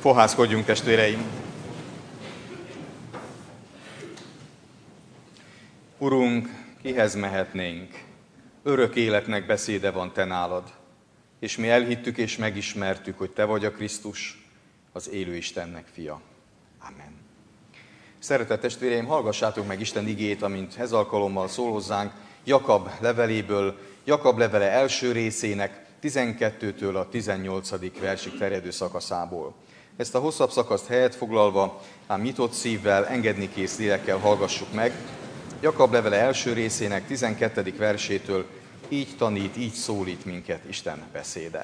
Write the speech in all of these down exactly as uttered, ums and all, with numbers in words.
Fohászkodjunk, testvéreim! Urunk, kihez mehetnénk? Örök életnek beszéde van te nálad, és mi elhittük és megismertük, hogy te vagy a Krisztus, az élő Istennek fia. Amen. Szeretett testvéreim, hallgassátok meg Isten igéjét, amint ez alkalommal szól hozzánk Jakab leveléből, Jakab levele első részének tizenkettőtől a tizennyolcadik versig terjedő szakaszából. Ezt a hosszabb szakaszt helyet foglalva, ám nyitott szívvel, engednikész lélekkel hallgassuk meg. Jakab levele első részének tizenkettedik versétől így tanít, így szólít minket Isten beszéde.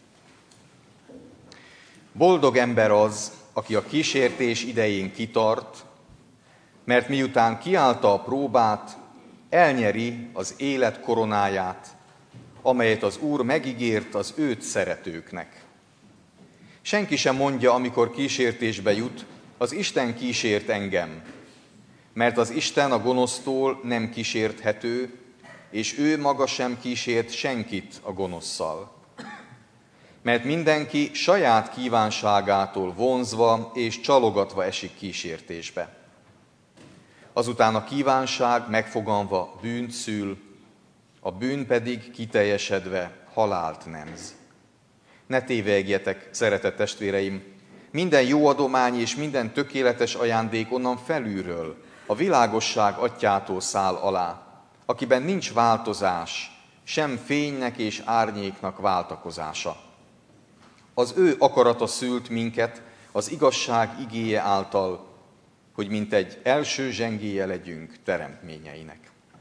Boldog ember az, aki a kísértés idején kitart, mert miután kiállta a próbát, elnyeri az élet koronáját, amelyet az Úr megígért az őt szeretőknek. Senki sem mondja, amikor kísértésbe jut, az Isten kísért engem, mert az Isten a gonosztól nem kísérthető, és ő maga sem kísért senkit a gonosszal. Mert mindenki saját kívánságától vonzva és csalogatva esik kísértésbe. Azután a kívánság megfoganva bűnt szül, a bűn pedig kiteljesedve halált nemz. Ne tévegjetek, szeretett testvéreim, minden jó adomány és minden tökéletes ajándék onnan felülről, a világosság atyától száll alá, akiben nincs változás, sem fénynek és árnyéknak váltakozása. Az ő akarata szült minket az igazság igéje által, hogy mint egy első zsengéje legyünk teremtményeinek.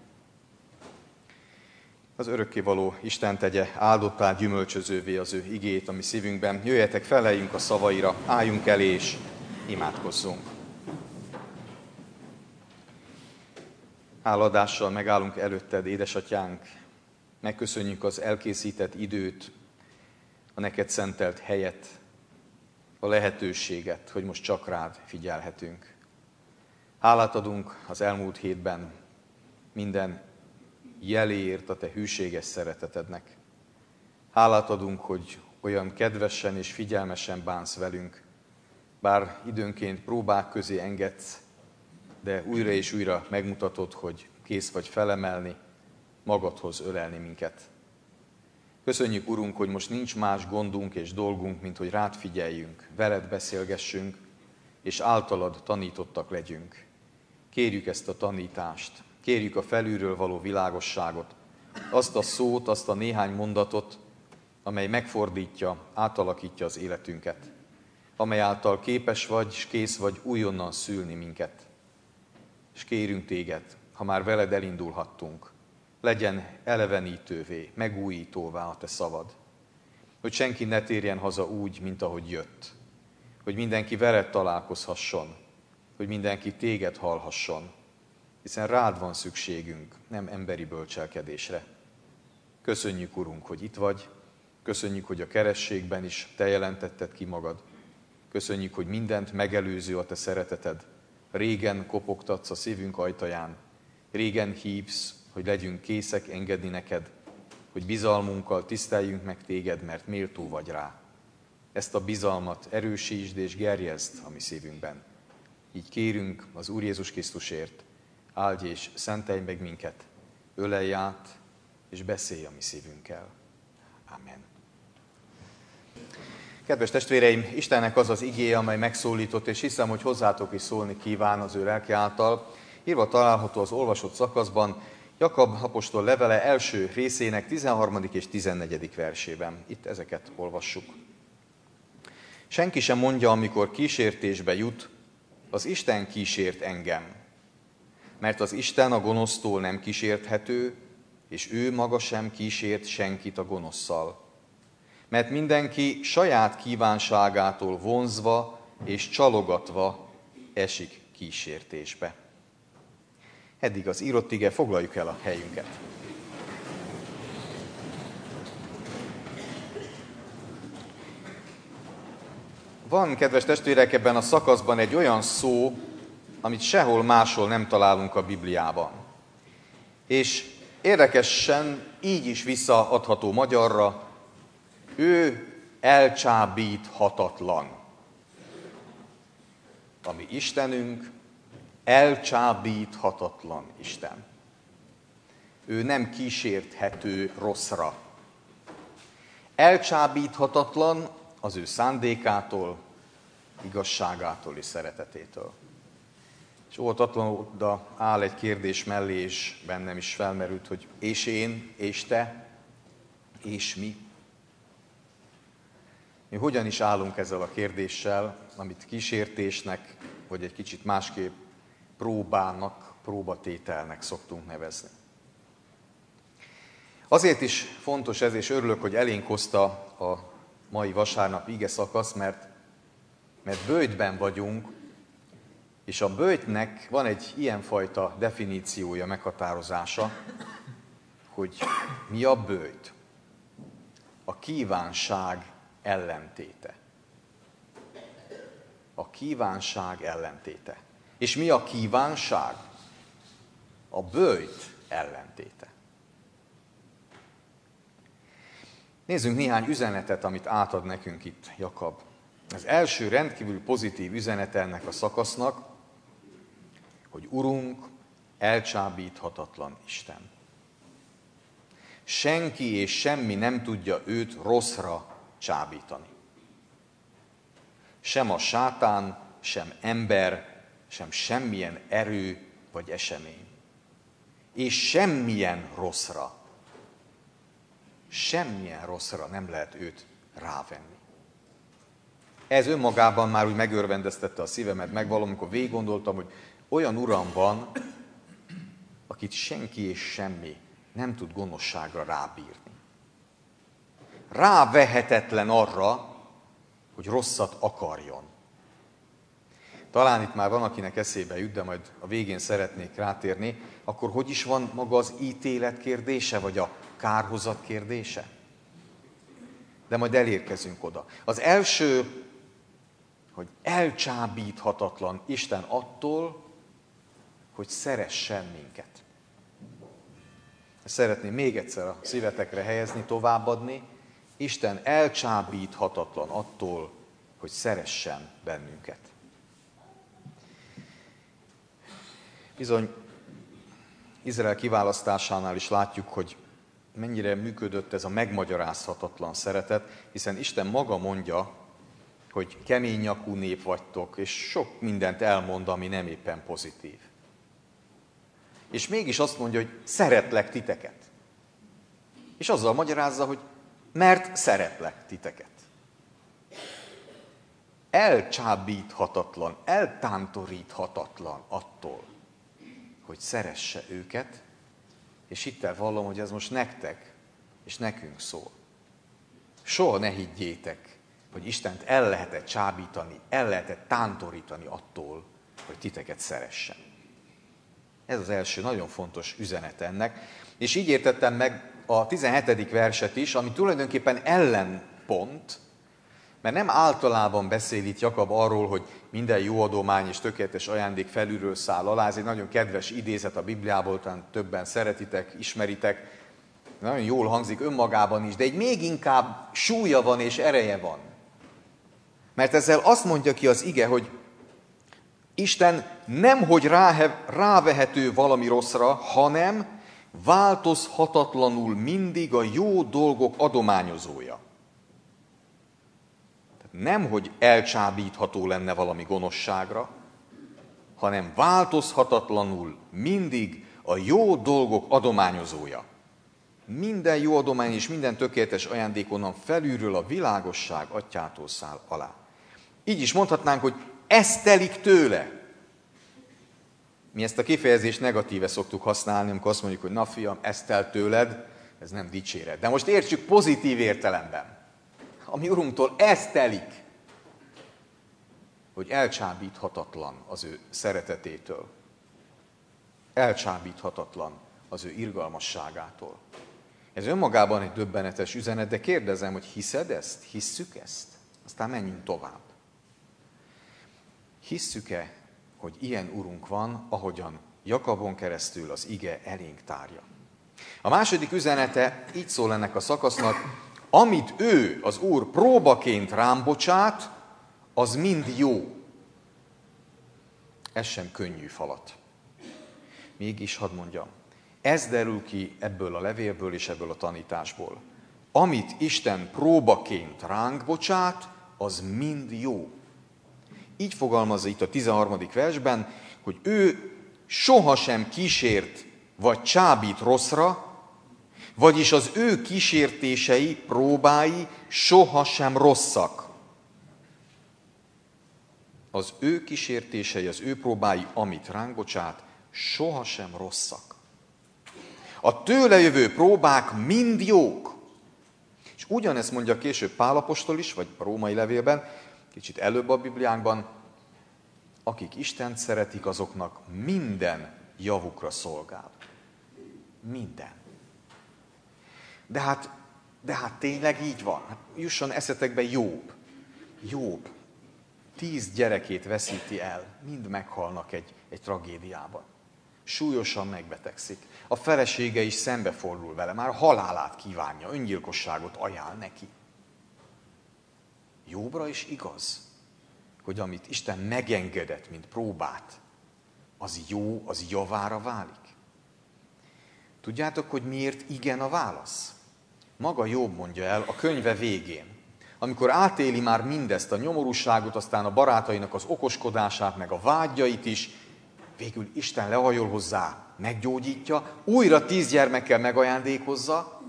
Az örökkévaló Isten tegye áldottá, gyümölcsözővé az ő igét a mi szívünkben. Jöjjetek, feleljünk a szavaira, álljunk elé és imádkozzunk. Háladással megállunk előtted, édesatyánk, megköszönjük az elkészített időt, a neked szentelt helyet, a lehetőséget, hogy most csak rád figyelhetünk. Hálát adunk az elmúlt hétben minden jeléért a te hűséges szeretetednek. Hálát adunk, hogy olyan kedvesen és figyelmesen bánsz velünk, bár időnként próbák közé engedsz, de újra és újra megmutatod, hogy kész vagy felemelni, magadhoz ölelni minket. Köszönjük, Urunk, hogy most nincs más gondunk és dolgunk, mint hogy rád figyeljünk, veled beszélgessünk, és általad tanítottak legyünk. Kérjük ezt a tanítást, kérjük a felülről való világosságot, azt a szót, azt a néhány mondatot, amely megfordítja, átalakítja az életünket, amely által képes vagy, és kész vagy újonnan szülni minket. És kérünk téged, ha már veled elindulhattunk, legyen elevenítővé, megújítóvá a te szavad. Hogy senki ne térjen haza úgy, mint ahogy jött. Hogy mindenki veled találkozhasson, hogy mindenki téged hallhasson, hiszen rád van szükségünk, nem emberi bölcselkedésre. Köszönjük, Urunk, hogy itt vagy, köszönjük, hogy a kerességben is te jelentetted ki magad. Köszönjük, hogy mindent megelőző a te szereteted. Régen kopogtatsz a szívünk ajtaján, régen hívsz, hogy legyünk készek engedni neked, hogy bizalmunkkal tiszteljünk meg téged, mert méltó vagy rá. Ezt a bizalmat erősítsd és gerjezd a mi szívünkben. Így kérünk az Úr Jézus Krisztusért, áldj és szentelj meg minket, ölelj át és beszélj a mi szívünkkel. Amen. Kedves testvéreim, Istennek az az igéje, amely megszólított, és hiszem, hogy hozzátok is szólni kíván az ő lelke által. Írva található az olvasott szakaszban, Jakab apostol levele első részének tizenharmadik és tizennegyedik versében. Itt ezeket olvassuk. Senki sem mondja, amikor kísértésbe jut, az Isten kísért engem. Mert az Isten a gonosztól nem kísérthető, és ő maga sem kísért senkit a gonosszal. Mert mindenki saját kívánságától vonzva és csalogatva esik kísértésbe. Eddig az írott ige, foglaljuk el a helyünket. Van, kedves testvérek, ebben a szakaszban egy olyan szó, amit sehol máshol nem találunk a Bibliában. És érdekesen így is visszaadható magyarra, ő elcsábíthatatlan. a mi Istenünk elcsábíthatatlan Isten. Ő nem kísérthető rosszra. Elcsábíthatatlan az ő szándékától, igazságától és szeretetétől. És óvatatlanul oda áll egy kérdés mellé, és bennem is felmerült, hogy és én, és te, és mi? Mi hogyan is állunk ezzel a kérdéssel, amit kísértésnek, vagy egy kicsit másképp próbának, próbatételnek szoktunk nevezni. Azért is fontos ez, és örülök, hogy elénk hozta a mai vasárnap ige szakasz, mert, mert böjtben vagyunk, és a böjtnek van egy ilyenfajta definíciója, meghatározása, hogy mi a böjt? A kívánság ellentéte. A kívánság ellentéte. És mi a kívánság? A böjt ellentéte. Nézzünk néhány üzenetet, amit átad nekünk itt Jakab. Az első rendkívül pozitív üzenete ennek a szakasznak, hogy Urunk elcsábíthatatlan Isten. Senki és semmi nem tudja őt rosszra csábítani. Sem a sátán, sem ember, sem semmilyen erő vagy esemény. És semmilyen rosszra, semmilyen rosszra nem lehet őt rávenni. Ez önmagában már úgy megörvendeztette a szívemet, megvallom, amikor végig gondoltam, hogy olyan Uram van, akit senki és semmi nem tud gonoszságra rábírni. Rávehetetlen arra, hogy rosszat akarjon. Talán itt már van, akinek eszébe jut, de majd a végén szeretnék rátérni, akkor hogy is van maga az ítélet kérdése, vagy a kárhozat kérdése? De majd elérkezünk oda. Az első, hogy elcsábíthatatlan Isten attól, hogy szeressen minket. Ezt szeretném még egyszer a szívetekre helyezni, továbbadni. Isten elcsábíthatatlan attól, hogy szeressen bennünket. Bizony, Izrael kiválasztásánál is látjuk, hogy mennyire működött ez a megmagyarázhatatlan szeretet, hiszen Isten maga mondja, hogy kemény nyakú nép vagytok, és sok mindent elmond, ami nem éppen pozitív. És mégis azt mondja, hogy szeretlek titeket. És azzal magyarázza, hogy mert szeretlek titeket. Elcsábíthatatlan, eltántoríthatatlan attól, hogy szeresse őket, és hittel vallom, hogy ez most nektek és nekünk szól. Soha ne higgyétek, hogy Istent el lehetett csábítani, el lehetett tántorítani attól, hogy titeket szeressen. Ez az első nagyon fontos üzenet ennek. És így értettem meg a tizenhetedik verset is, ami tulajdonképpen ellenpont, mert nem általában beszél itt Jakab arról, hogy minden jó adomány és tökéletes ajándék felülről száll alá. Ez egy nagyon kedves idézet a Bibliából, talán többen szeretitek, ismeritek. Nagyon jól hangzik önmagában is, de egy még inkább súlya van és ereje van. Mert ezzel azt mondja ki az ige, hogy Isten nemhogy rávehető valami rosszra, hanem változhatatlanul mindig a jó dolgok adományozója. Tehát nemhogy elcsábítható lenne valami gonoszságra, hanem változhatatlanul mindig a jó dolgok adományozója. Minden jó adomány és minden tökéletes ajándék onnan felülről a világosság atyától száll alá. Így is mondhatnánk, hogy ez telik tőle. Mi ezt a kifejezést negatíve szoktuk használni, amikor azt mondjuk, hogy na fiam, ez tel tőled, ez nem dicséret. De most értsük pozitív értelemben. A mi Urunktól ez telik, hogy elcsábíthatatlan az ő szeretetétől. Elcsábíthatatlan az ő irgalmasságától. Ez önmagában egy döbbenetes üzenet, de kérdezem, hogy hiszed ezt? Hisszük ezt? Aztán menjünk tovább. Hisszük-e, hogy ilyen Urunk van, ahogyan Jakabon keresztül az ige elénk tárja? A második üzenete így szól ennek a szakasznak, amit ő, az Úr próbaként rám bocsát, az mind jó. ez sem könnyű falat. Mégis hadd mondjam, ez derül ki ebből a levélből és ebből a tanításból. Amit Isten próbaként ránk bocsát, az mind jó. Így fogalmazza itt a tizenharmadik versben, hogy ő sohasem kísért vagy csábít rosszra, vagyis az ő kísértései, próbái sohasem rosszak. Az ő kísértései, az ő próbái, amit ránk bocsát, sohasem rosszak. A tőle jövő próbák mind jók. És ugyanezt mondja később Pál apostol is, vagy a római levélben, kicsit előbb a Bibliánkban, akik Istent szeretik, azoknak minden javukra szolgál. Minden. De hát, de hát tényleg így van. Hát jusson eszetekbe Jobb. Jobb. Tíz gyerekét veszíti el. Mind meghalnak egy, egy tragédiában. Súlyosan megbetegszik. A felesége is szembefordul vele. Már halálát kívánja. Öngyilkosságot ajánl neki. Jobbra is igaz, hogy amit Isten megengedett, mint próbát, az jó, az javára válik. Tudjátok, hogy miért igen a válasz? Maga Jobb mondja el a könyve végén. Amikor átéli már mindezt, a nyomorúságot, aztán a barátainak az okoskodását, meg a vágyait is, végül Isten lehajol hozzá, meggyógyítja, újra tíz gyermekkel megajándékozza,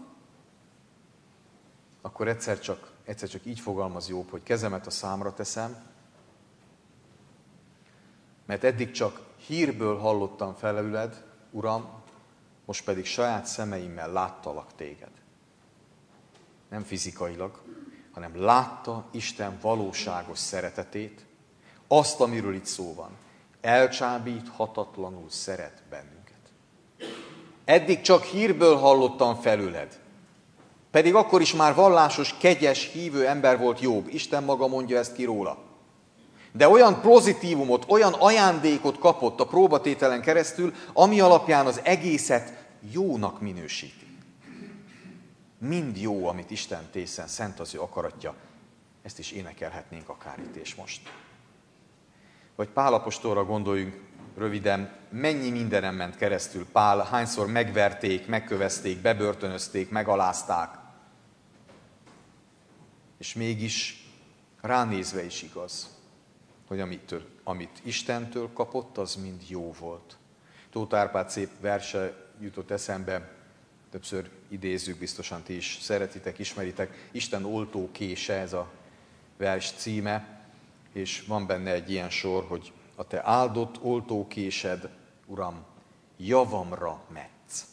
akkor egyszer csak, egyszer csak így fogalmaz Jobb, hogy kezemet a számra teszem, mert eddig csak hírből hallottam felelőled, Uram, most pedig saját szemeimmel láttalak téged. Nem fizikailag, hanem látta Isten valóságos szeretetét, azt, amiről itt szó van. Elcsábíthatatlanul szeret bennünket. Eddig csak hírből hallottam felőled. Pedig akkor is már vallásos, kegyes, hívő ember volt Jobb. Isten maga mondja ezt ki róla. De olyan pozitívumot, olyan ajándékot kapott a próbatételen keresztül, ami alapján az egészet jónak minősíti. Mind jó, amit Isten tészen, szent az ő akaratja. Ezt is énekelhetnénk akár itt és most. Vagy Pál apostolra gondoljunk röviden, mennyi mindenem ment keresztül Pál, hányszor megverték, megkövezték, bebörtönözték, megalázták. És mégis ránézve is igaz, hogy amitől, amit Istentől kapott, az mind jó volt. Tóth Árpád szép verse jutott eszembe, többször idézzük, biztosan ti is szeretitek, ismeritek. Isten oltókése, ez a vers címe, és van benne egy ilyen sor, hogy a te áldott oltókésed, Uram, javamra metsz.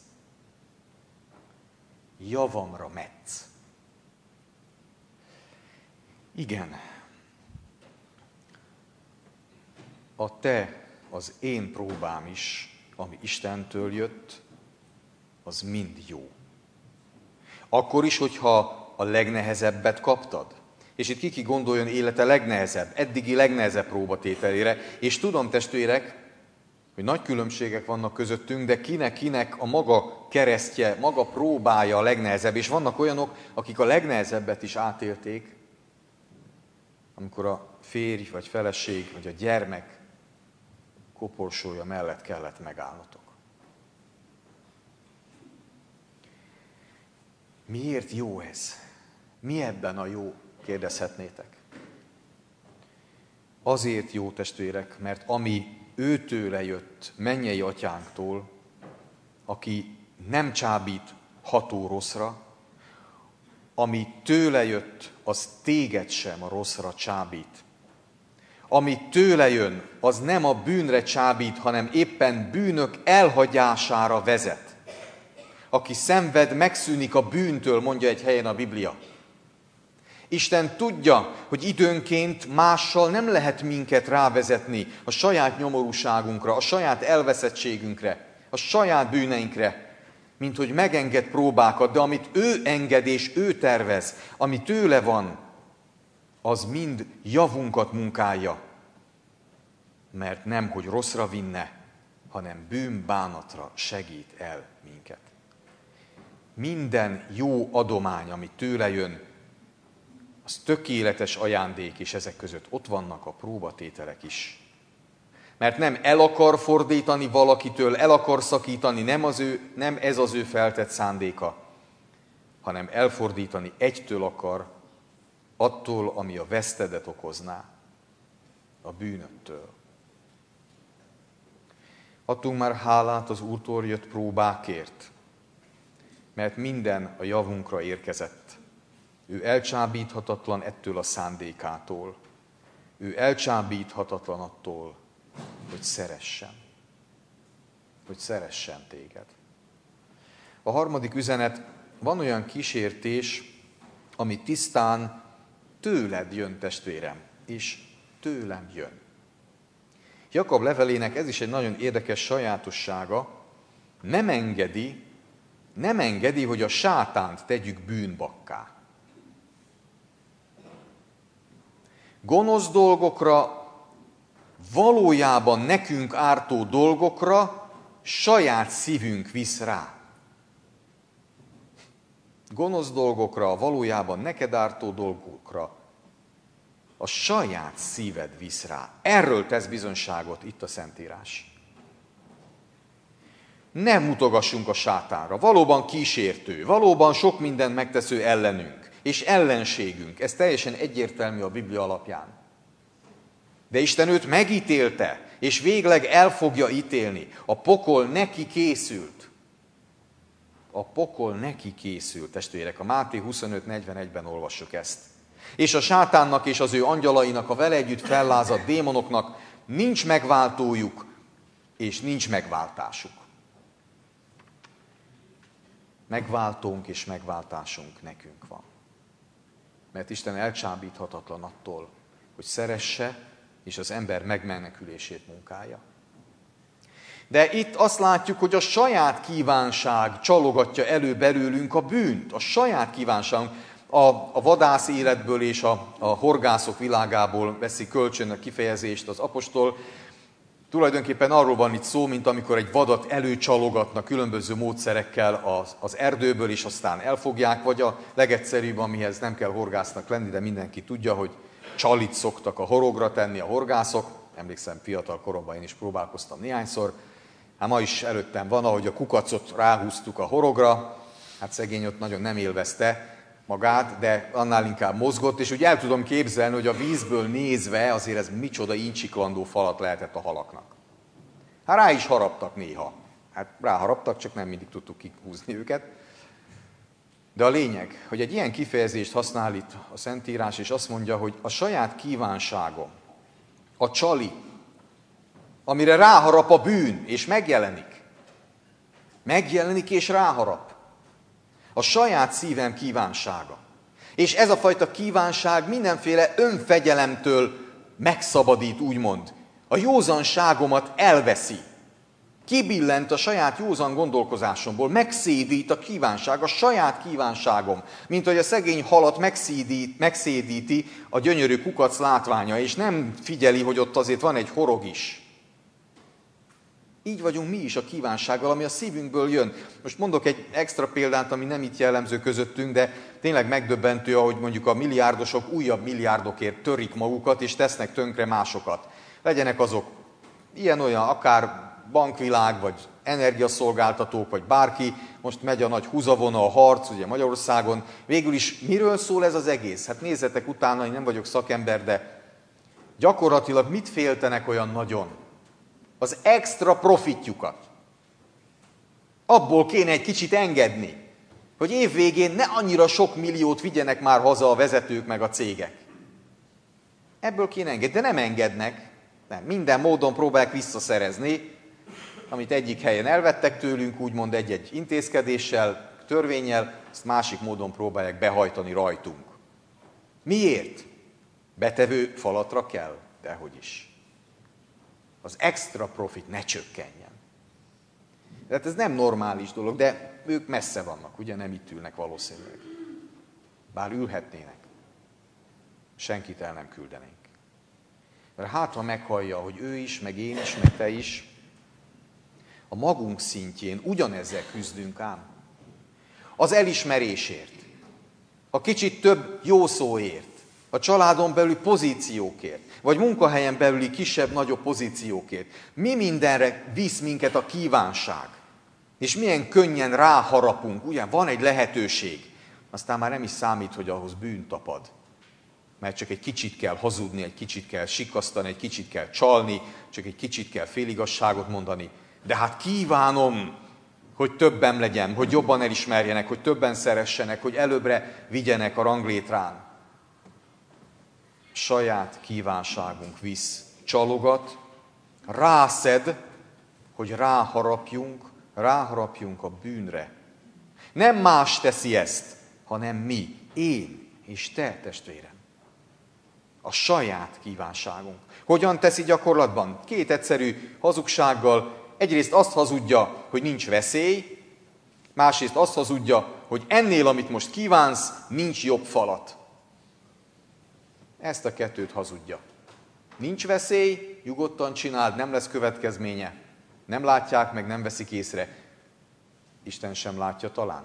Javamra metsz. Igen. A te, az én próbám is, ami Istentől jött, az mind jó. Akkor is, hogyha a legnehezebbet kaptad. És itt ki gondoljon élete legnehezebb, eddigi legnehezebb próbatételére. És tudom, testvérek, hogy nagy különbségek vannak közöttünk, de kinek-kinek a maga keresztje, maga próbája a legnehezebb. És vannak olyanok, akik a legnehezebbet is átélték, amikor a férj, vagy feleség, vagy a gyermek koporsója mellett kellett megállnotok. Miért jó ez? Mi ebben a jó? Kérdezhetnétek. Azért jó, testvérek, mert ami őtőle jött, mennyei atyánktól, aki nem csábít ható rosszra, ami tőle jött, az téged sem a rosszra csábít. Ami tőle jön, az nem a bűnre csábít, hanem éppen bűnök elhagyására vezet. Aki szenved, megszűnik a bűntől, mondja egy helyen a Biblia. Isten tudja, hogy időnként mással nem lehet minket rávezetni a saját nyomorúságunkra, a saját elveszettségünkre, a saját bűneinkre, mint hogy megenged próbákat, de amit ő enged és ő tervez, ami tőle van, az mind javunkat munkálja. Mert nem, hogy rosszra vinne, hanem bűnbánatra segít el minket. Minden jó adomány, ami tőle jön, az tökéletes ajándék, és ezek között ott vannak a próbatételek is. Mert nem el akar fordítani valakitől, el akar szakítani, nem, az ő, nem ez az ő feltett szándéka, hanem elfordítani egytől akar, attól, ami a vesztedet okozná, a bűnöttől. Adtunk már hálát az Úrtól jött próbákért, mert minden a javunkra érkezett. Ő elcsábíthatatlan ettől a szándékától. Ő elcsábíthatatlan attól, hogy szeressen. Hogy szeressen téged. A harmadik üzenet, van olyan kísértés, ami tisztán tőled jön, testvérem, és tőlem jön. Jakab levelének ez is egy nagyon érdekes sajátossága, nem engedi, nem engedi, hogy a sátánt tegyük bűnbakká. Gonosz dolgokra, valójában nekünk ártó dolgokra saját szívünk visz rá. Gonosz dolgokra, valójában neked ártó dolgokra a saját szíved visz rá. Erről tesz bizonyságot itt a Szentírás. Nem mutogassunk a sátánra. Valóban kísértő, valóban sok mindent megtesző ellenünk, és ellenségünk. Ez teljesen egyértelmű a Biblia alapján. De Isten őt megítélte, és végleg el fogja ítélni. A pokol neki készült. A pokol neki készült, testvérek. A Máté huszonöt negyvenegyben olvassuk ezt. És a sátánnak és az ő angyalainak, a vele együtt fellázadt démonoknak nincs megváltójuk, és nincs megváltásuk. Megváltónk és megváltásunk nekünk van. Mert Isten elcsábíthatatlan attól, hogy szeresse, és az ember megmenekülését munkálja. De itt azt látjuk, hogy a saját kívánság csalogatja elő belőlünk a bűnt. A saját kívánságunk a, a vadász életből és a, a horgászok világából veszi kölcsön a kifejezést az apostol. Tulajdonképpen arról van itt szó, mint amikor egy vadat előcsalogatnak különböző módszerekkel az, az erdőből, és aztán elfogják, vagy a legegyszerűbb, amihez nem kell horgásznak lenni, de mindenki tudja, hogy csalit szoktak a horogra tenni a horgászok. Emlékszem, fiatal koromban én is próbálkoztam néhányszor. Hát ma is előttem van, ahogy a kukacot ráhúztuk a horogra, hát szegény ott nagyon nem élvezte magát, de annál inkább mozgott, és úgy el tudom képzelni, hogy a vízből nézve azért ez micsoda incsiklandó falat lehetett a halaknak. Hát rá is haraptak néha. Hát ráharaptak, csak nem mindig tudtuk kihúzni őket. De a lényeg, hogy egy ilyen kifejezést használ itt a Szentírás, és azt mondja, hogy a saját kívánságom, a csali, amire ráharap a bűn, és megjelenik. Megjelenik és ráharap. A saját szívem kívánsága. És ez a fajta kívánság mindenféle önfegyelemtől megszabadít, úgymond. A józanságomat elveszi. Kibillent a saját józan gondolkozásomból, megszédít a kívánság, a saját kívánságom, mint hogy a szegény halat megszédít, megszédíti a gyönyörű kukac látványa, és nem figyeli, hogy ott azért van egy horog is. Így vagyunk mi is a kívánsággal, ami a szívünkből jön. Most mondok egy extra példát, ami nem itt jellemző közöttünk, de tényleg megdöbbentő, ahogy mondjuk a milliárdosok újabb milliárdokért törik magukat, és tesznek tönkre másokat. Legyenek azok ilyen-olyan, akár bankvilág, vagy energiaszolgáltatók, vagy bárki, most megy a nagy húzavona, a harc, ugye Magyarországon. Végül is miről szól ez az egész? Hát nézzetek utána, én nem vagyok szakember, de gyakorlatilag mit féltenek olyan nagyon? Az extra profitjukat. Abból kéne egy kicsit engedni, hogy évvégén ne annyira sok milliót vigyenek már haza a vezetők meg a cégek. Ebből kéne engedni, de nem engednek. Nem, minden módon próbálják visszaszerezni, amit egyik helyen elvettek tőlünk, úgymond egy-egy intézkedéssel, törvénnyel, ezt másik módon próbálják behajtani rajtunk. Miért? Betevő falatra kell? Dehogy is. Az extra profit ne csökkenjen. Tehát ez nem normális dolog, de ők messze vannak, ugye nem itt ülnek valószínűleg. Bár ülhetnének. Senkit el nem küldenénk. Mert hát, ha meghallja, hogy ő is, meg én is, meg te is, a magunk szintjén ugyanezzel küzdünk ám. Az elismerésért, a kicsit több jó szóért, A családon belüli pozíciókért, vagy munkahelyen belüli kisebb-nagyobb pozíciókért. Mi mindenre visz minket a kívánság? És milyen könnyen ráharapunk, ugye van egy lehetőség, aztán már nem is számít, hogy ahhoz bűn tapad. Mert csak egy kicsit kell hazudni, egy kicsit kell sikasztani, egy kicsit kell csalni, csak egy kicsit kell féligasságot mondani. De hát kívánom, hogy többen legyen, hogy jobban elismerjenek, hogy többen szeressenek, hogy előbbre vigyenek a ranglétrán. Saját kívánságunk visz, csalogat, rászed, hogy ráharapjunk, ráharapjunk a bűnre. Nem más teszi ezt, hanem mi, én és te, testvérem. A saját kívánságunk. Hogyan teszi gyakorlatban? Két egyszerű hazugsággal. Egyrészt azt hazudja, hogy nincs veszély, másrészt azt hazudja, hogy ennél, amit most kívánsz, nincs jobb falat. Ezt a kettőt hazudja. Nincs veszély, nyugodtan csináld, nem lesz következménye. Nem látják meg, nem veszik észre. Isten sem látja talán.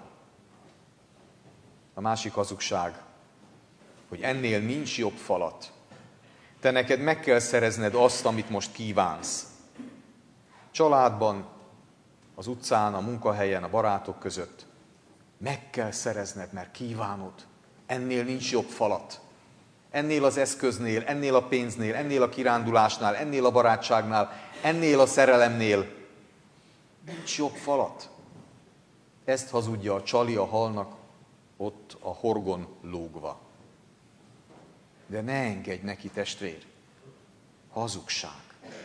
A másik hazugság, hogy ennél nincs jobb falat. Te neked meg kell szerezned azt, amit most kívánsz. Családban, az utcán, a munkahelyen, a barátok között. Meg kell szerezned, mert kívánod. Ennél nincs jobb falat. Ennél az eszköznél, ennél a pénznél, ennél a kirándulásnál, ennél a barátságnál, ennél a szerelemnél. Nincs jobb falat. Ezt hazudja a csali a halnak ott a horgon lógva. De ne engedj neki, testvér. Hazugság.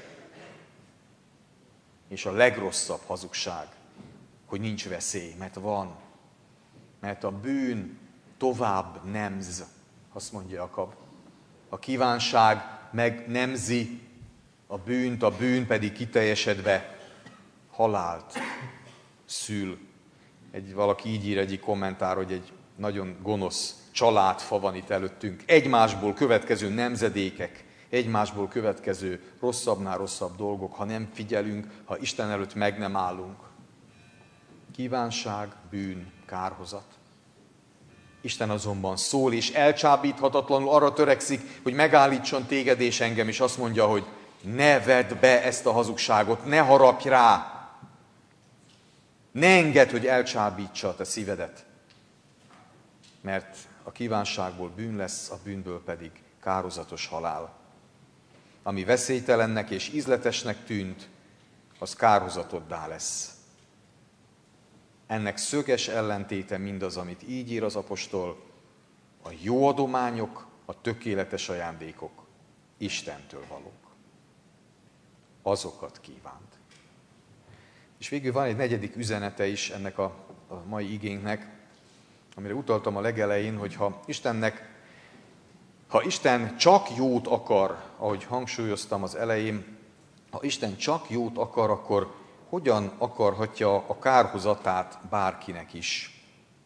És a legrosszabb hazugság, hogy nincs veszély, mert van. Mert a bűn tovább nemz, azt mondja Jakab. A kívánság megnemzi a bűnt, a bűn pedig kiteljesedve halált szül. Egy, valaki így ír egyik kommentár, hogy egy nagyon gonosz családfa van itt előttünk. Egymásból következő nemzedékek, egymásból következő rosszabbnál rosszabb dolgok, ha nem figyelünk, ha Isten előtt meg nem állunk. Kívánság, bűn, kárhozat. Isten azonban szól, és elcsábíthatatlanul arra törekszik, hogy megállítson téged és engem, és azt mondja, hogy ne vedd be ezt a hazugságot, ne harapj rá. Ne engedd, hogy elcsábítsa a te szívedet. Mert a kívánságból bűn lesz, a bűnből pedig kározatos halál. Ami veszélytelennek és ízletesnek tűnt, az kárhozatoddá lesz. Ennek szöges ellentéte mindaz, amit így ír az apostol, a jó adományok, a tökéletes ajándékok Istentől valók. Azokat kívánt. És végül van egy negyedik üzenete is ennek a, a mai igénknek, amire utaltam a legelején, hogy ha Istennek, ha Isten csak jót akar, ahogy hangsúlyoztam az elején, ha Isten csak jót akar, akkor hogyan akarhatja a kárhozatát bárkinek is?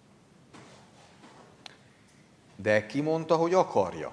De ki mondta, hogy akarja?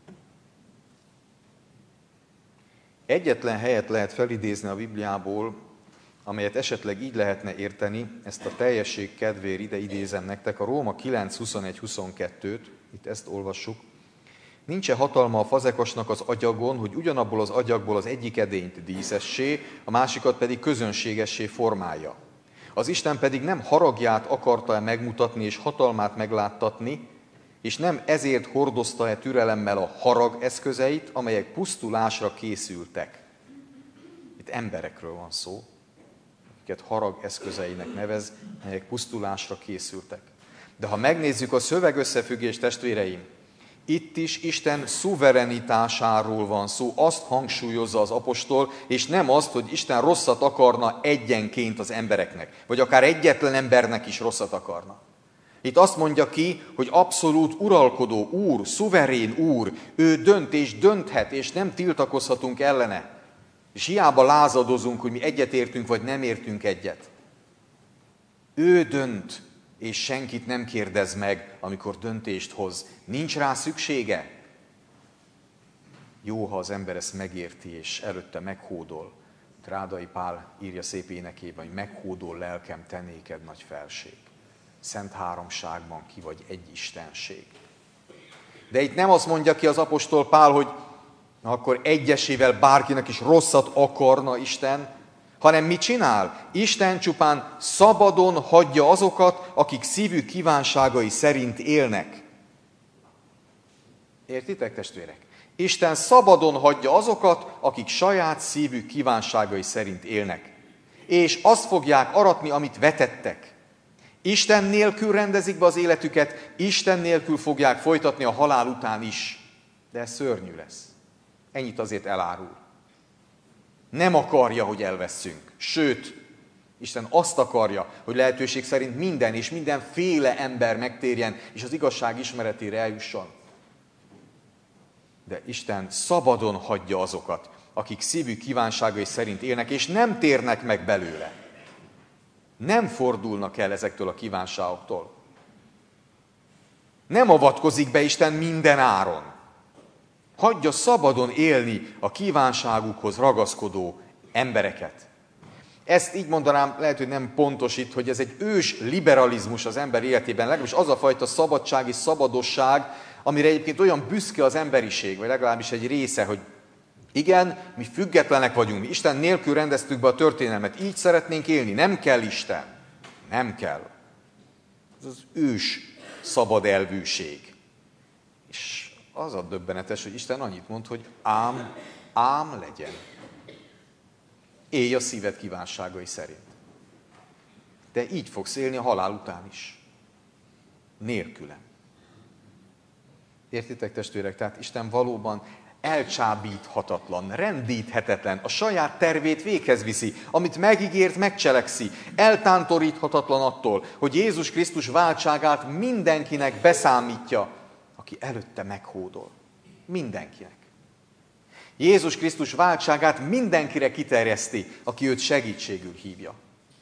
Egyetlen helyet lehet felidézni a Bibliából, amelyet esetleg így lehetne érteni, ezt a teljesség kedvéért ide idézem nektek, a Róma kilenc huszonegy huszonkettőt, itt ezt olvassuk. Nincs-e hatalma a fazekasnak az agyagon, hogy ugyanabból az agyagból az egyik edényt díszessé, a másikat pedig közönségessé formálja. Az Isten pedig nem haragját akarta-e megmutatni és hatalmát megláttatni, és nem ezért hordozta-e türelemmel a harag eszközeit, amelyek pusztulásra készültek. Itt emberekről van szó, akiket harag eszközeinek nevez, melyek pusztulásra készültek. De ha megnézzük a szöveg összefüggést, testvéreim, itt is Isten szuverenitásáról van szó, azt hangsúlyozza az apostol, és nem azt, hogy Isten rosszat akarna egyenként az embereknek, vagy akár egyetlen embernek is rosszat akarna. Itt azt mondja ki, hogy abszolút uralkodó úr, szuverén úr, ő dönt és dönthet, és nem tiltakozhatunk ellene. És hiába lázadozunk, hogy mi egyet értünk, vagy nem értünk egyet. Ő dönt, és senkit nem kérdez meg, amikor döntést hoz. Nincs rá szüksége. Jó, ha az ember ezt megérti, és előtte meghódol. Rádai Pál írja szép énekében, hogy meghódol lelkem, te néked nagy felség. Szent háromságban ki vagy egy istenség. De itt nem azt mondja ki az apostol Pál, hogy na akkor egyesével bárkinek is rosszat akarna Isten, hanem mit csinál? Isten csupán szabadon hagyja azokat, akik szívük kívánságai szerint élnek. Értitek, testvérek? Isten szabadon hagyja azokat, akik saját szívük kívánságai szerint élnek. És azt fogják aratni, amit vetettek. Isten nélkül rendezik be az életüket, Isten nélkül fogják folytatni a halál után is. De ez szörnyű lesz. Ennyit azért elárul. Nem akarja, hogy elvesszünk. Sőt, Isten azt akarja, hogy lehetőség szerint minden és mindenféle ember megtérjen, és az igazság ismeretére eljusson. De Isten szabadon hagyja azokat, akik szívük kívánságai szerint élnek, és nem térnek meg belőle. Nem fordulnak el ezektől a kívánságoktól. Nem avatkozik be Isten minden áron. Hagyja szabadon élni a kívánságukhoz ragaszkodó embereket. Ezt így mondanám, lehet, hogy nem pontos itt, hogy ez egy ős liberalizmus az ember életében, legalábbis az a fajta szabadság és szabadosság, amire egyébként olyan büszke az emberiség, vagy legalábbis egy része, hogy igen, mi függetlenek vagyunk, mi Isten nélkül rendeztük be a történelmet, így szeretnénk élni, nem kell Isten, nem kell. Ez az ős szabad elvűség. És az a döbbenetes, hogy Isten annyit mond, hogy ám, ám legyen. Élj a szíved kívánságai szerint. De így fogsz élni a halál után is. Nélkülem. Értitek, testvérek? Tehát Isten valóban elcsábíthatatlan, rendíthetetlen, a saját tervét véghez viszi, amit megígért, megcselekszi, eltántoríthatatlan attól, hogy Jézus Krisztus váltságát mindenkinek beszámítja, aki előtte meghódol. Mindenkinek. Jézus Krisztus váltságát mindenkire kiterjeszti, aki őt segítségül hívja.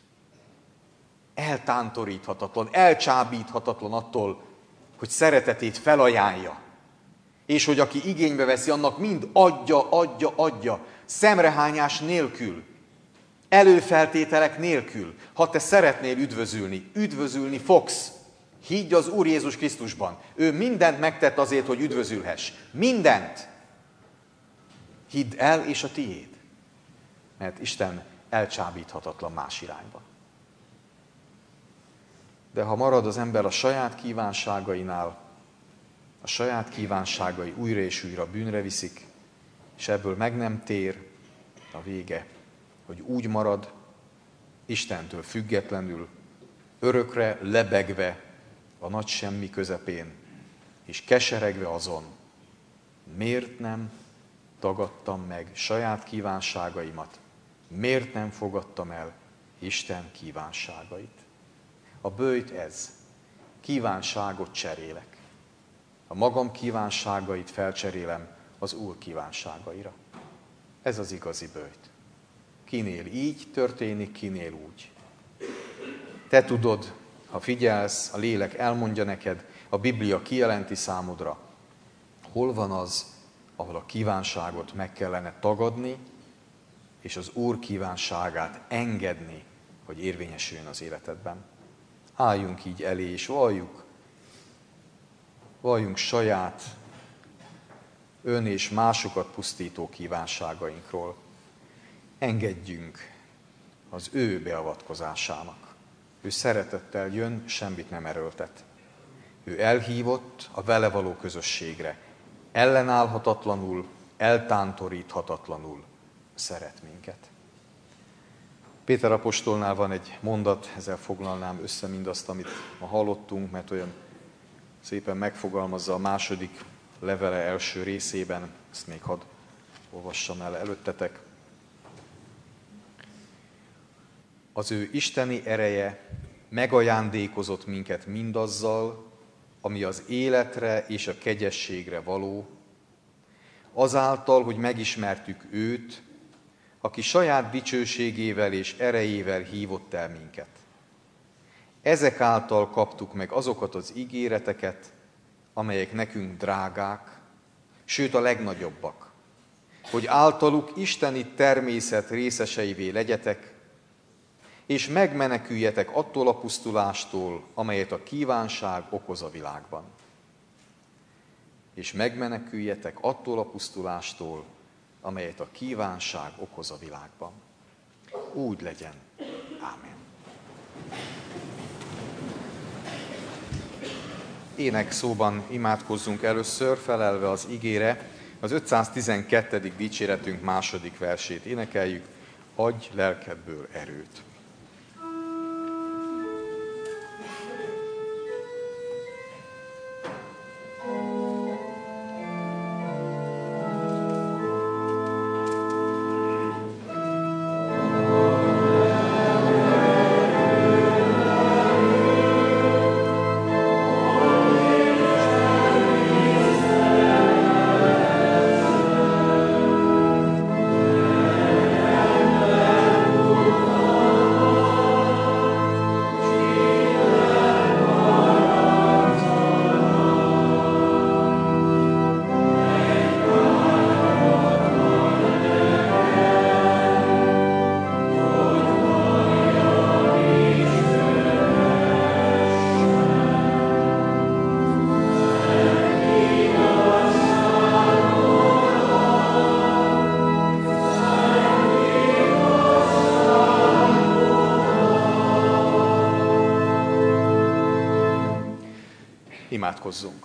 Eltántoríthatatlan, elcsábíthatatlan attól, hogy szeretetét felajánlja. És hogy aki igénybe veszi, annak mind adja, adja, adja, szemrehányás nélkül, előfeltételek nélkül. Ha te szeretnél üdvözülni, üdvözülni fogsz. Higgy az Úr Jézus Krisztusban. Ő mindent megtett azért, hogy üdvözülhess. Mindent. Hidd el, és a tiéd. Mert Isten elcsábíthatatlan más irányba. De ha marad az ember a saját kívánságainál, a saját kívánságai újra és újra bűnre viszik, és ebből meg nem tér, a vége, hogy úgy marad, Istentől függetlenül, örökre lebegve a nagy semmi közepén, és keseregve azon, miért nem tagadtam meg saját kívánságaimat, miért nem fogadtam el Isten kívánságait. A böjt ez, kívánságot cserélek. A magam kívánságait felcserélem az Úr kívánságaira. Ez az igazi böjt. Kinél így történik, kinél úgy. Te tudod, ha figyelsz, a lélek elmondja neked, a Biblia kijelenti számodra, hol van az, ahol a kívánságot meg kellene tagadni, és az Úr kívánságát engedni, hogy érvényesüljön az életedben. Álljunk így elé, és valljuk, valljunk saját, ön és másokat pusztító kívánságainkról. Engedjünk az ő beavatkozásának. Ő szeretettel jön, semmit nem erőltet. Ő elhívott a vele való közösségre. Ellenállhatatlanul, eltántoríthatatlanul szeret minket. Péter apostolnál van egy mondat, ezzel foglalnám össze mindazt, amit ma hallottunk, mert olyan szépen megfogalmazza a második levele első részében, ezt még hadd olvassam el előttetek. Az ő isteni ereje megajándékozott minket mindazzal, ami az életre és a kegyességre való, azáltal, hogy megismertük őt, aki saját dicsőségével és erejével hívott el minket. Ezek által kaptuk meg azokat az ígéreteket, amelyek nekünk drágák, sőt a legnagyobbak, hogy általuk isteni természet részeseivé legyetek, és megmeneküljetek attól a pusztulástól, amelyet a kívánság okoz a világban. és megmeneküljetek attól a pusztulástól, amelyet a kívánság okoz a világban. Úgy legyen. Ámen. Ének szóban imádkozzunk először, felelve az igére. Az ötszáztizenkettedik dicséretünk második versét énekeljük. Adj lelkedből erőt. Imádkozzunk.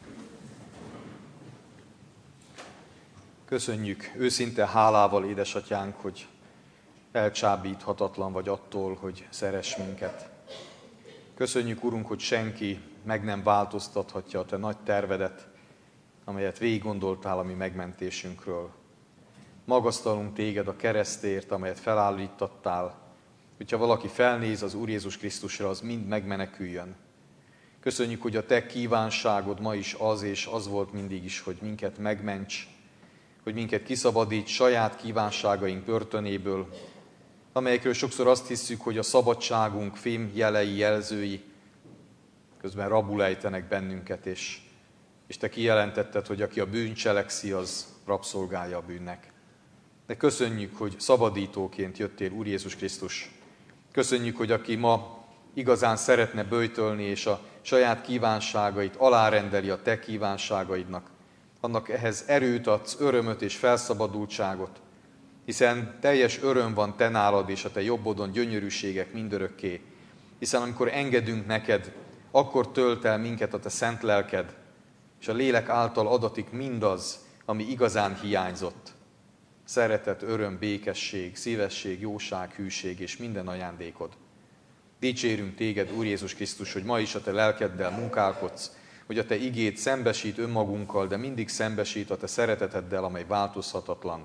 Köszönjük őszinte hálával, édesatyánk, hogy elcsábíthatatlan vagy attól, hogy szeress minket. Köszönjük, Urunk, hogy senki meg nem változtathatja a te nagy tervedet, amelyet végig gondoltál a mi megmentésünkről. Magasztalunk téged a keresztért, amelyet felállítottál, hogyha valaki felnéz az Úr Jézus Krisztusra, az mind megmeneküljön. Köszönjük, hogy a te kívánságod ma is az, és az volt mindig is, hogy minket megments, hogy minket kiszabadíts saját kívánságaink börtönéből, amelyekről sokszor azt hisszük, hogy a szabadságunk fém jelei, jelzői, közben rabul ejtenek bennünket, és, és te kijelentetted, hogy aki a bűn cselekszi, az rabszolgája a bűnnek. De köszönjük, hogy szabadítóként jöttél, Úr Jézus Krisztus. Köszönjük, hogy aki ma igazán szeretne böjtölni, és a saját kívánságait alárendeli a te kívánságaidnak, annak ehhez erőt adsz, örömöt és felszabadultságot, hiszen teljes öröm van te nálad, és a te jobbodon gyönyörűségek mindörökké, hiszen amikor engedünk neked, akkor tölt el minket a te szent lelked, és a lélek által adatik mindaz, ami igazán hiányzott. Szeretet, öröm, békesség, szívesség, jóság, hűség és minden ajándékod. Dicsérünk téged, Úr Jézus Krisztus, hogy ma is a te lelkeddel munkálkodsz, hogy a te igéd szembesít önmagunkkal, de mindig szembesít a te szereteteddel, amely változhatatlan.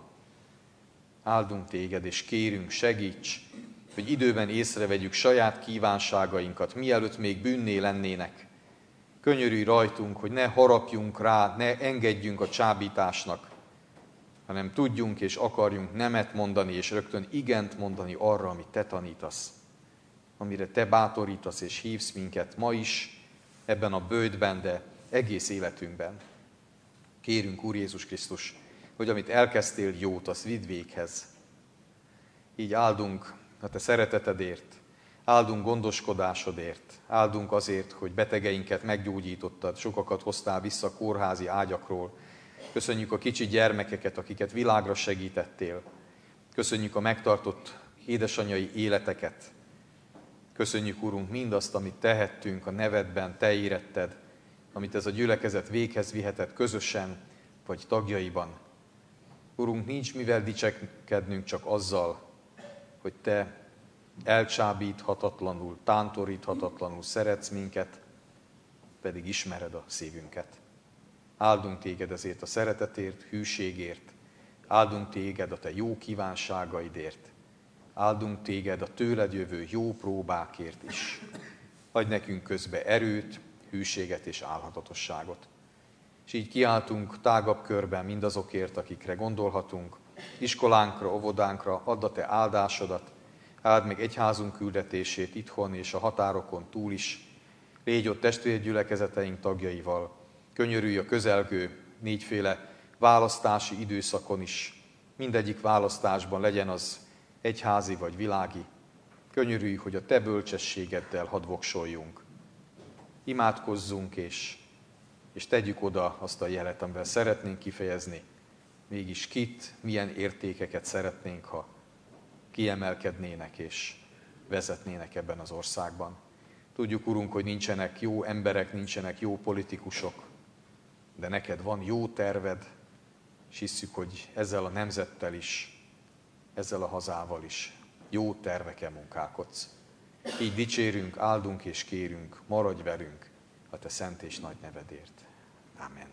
Áldunk téged, és kérünk, segíts, hogy időben észrevegyük saját kívánságainkat, mielőtt még bűnné lennének. Könyörülj rajtunk, hogy ne harapjunk rá, ne engedjünk a csábításnak, hanem tudjunk és akarjunk nemet mondani, és rögtön igent mondani arra, amit te tanítasz, amire te bátorítasz és hívsz minket ma is, ebben a böjtben, de egész életünkben. Kérünk, Úr Jézus Krisztus, hogy amit elkezdtél jót, azt vidd véghez. Így áldunk a te szeretetedért, áldunk gondoskodásodért, áldunk azért, hogy betegeinket meggyógyítottad, sokakat hoztál vissza kórházi ágyakról. Köszönjük a kicsi gyermekeket, akiket világra segítettél. Köszönjük a megtartott édesanyai életeket. Köszönjük, Urunk, mindazt, amit tehettünk a nevedben, te éretted, amit ez a gyülekezet véghez vihetett közösen, vagy tagjaiban. Urunk, nincs mivel dicsekednünk csak azzal, hogy te elcsábíthatatlanul, tántoríthatatlanul szeretsz minket, pedig ismered a szívünket. Áldunk téged ezért a szeretetért, hűségért, áldunk téged a te jó kívánságaidért, áldunk téged a tőled jövő jó próbákért is. Adj nekünk közbe erőt, hűséget és álhatatosságot. És így kiáltunk tágabb körben mindazokért, akikre gondolhatunk, iskolánkra, óvodánkra, add a te áldásodat, áld meg egyházunk küldetését itthon és a határokon túl is. Légy ott testvérgyülekezeteink tagjaival, könyörülj a közelgő négyféle választási időszakon is. Mindegyik választásban legyen az egyházi vagy világi. Könyörülj, hogy a te bölcsességeddel hadd voksoljunk. Imádkozzunk és, és tegyük oda azt a jelet, amivel szeretnénk kifejezni, mégis kit, milyen értékeket szeretnénk, ha kiemelkednének és vezetnének ebben az országban. Tudjuk, Urunk, hogy nincsenek jó emberek, nincsenek jó politikusok, de neked van jó terved, és hisszük, hogy ezzel a nemzettel is, ezzel a hazával is jó terveken munkálkodsz. Így dicsérünk, áldunk és kérünk, maradj velünk a te szent és nagy nevedért. Amen.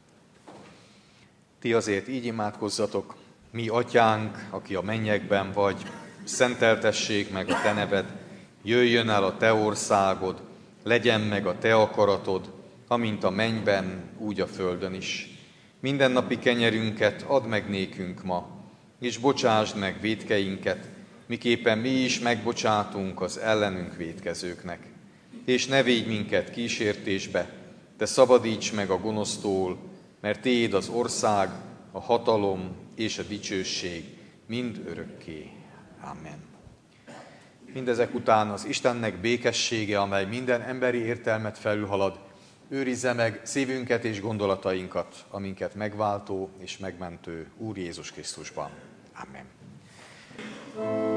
Ti azért így imádkozzatok: mi atyánk, aki a mennyekben vagy, szenteltessék meg a te neved, jöjjön el a te országod, legyen meg a te akaratod, amint a mennyben, úgy a földön is. Mindennapi kenyerünket add meg nékünk ma, és bocsásd meg vétkeinket, miképpen mi is megbocsátunk az ellenünk vétkezőknek. És ne védj minket kísértésbe, de szabadíts meg a gonosztól, mert tiéd az ország, a hatalom és a dicsőség mind örökké. Amen. Mindezek után az Istennek békessége, amely minden emberi értelmet felülhalad, őrizze meg szívünket és gondolatainkat, aminket megváltó és megmentő Úr Jézus Krisztusban. Amen.